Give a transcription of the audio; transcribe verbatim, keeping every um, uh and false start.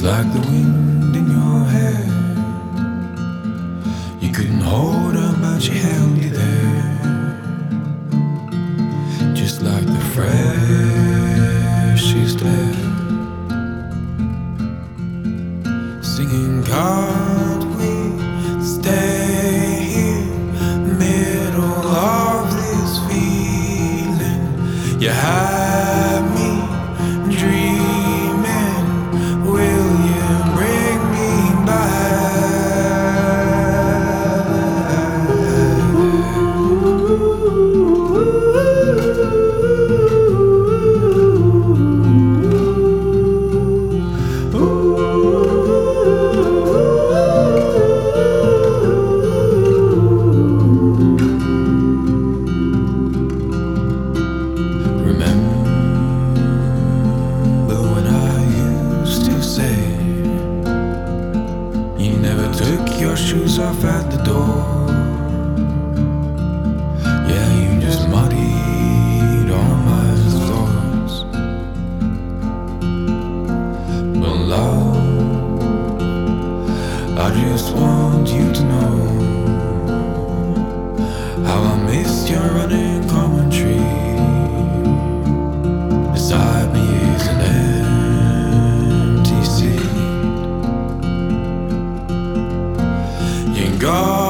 Just like the wind in your hair. You couldn't hold her, but she held you there. Just like the freshest air. Singing, can't we stay here, middle of this feeling? You have me dreaming, will you bring me took your shoes off at the door? Yeah, you just muddied all my thoughts. But love, I just want you to know how I missed your running commentary. Beside me is an empty seat. God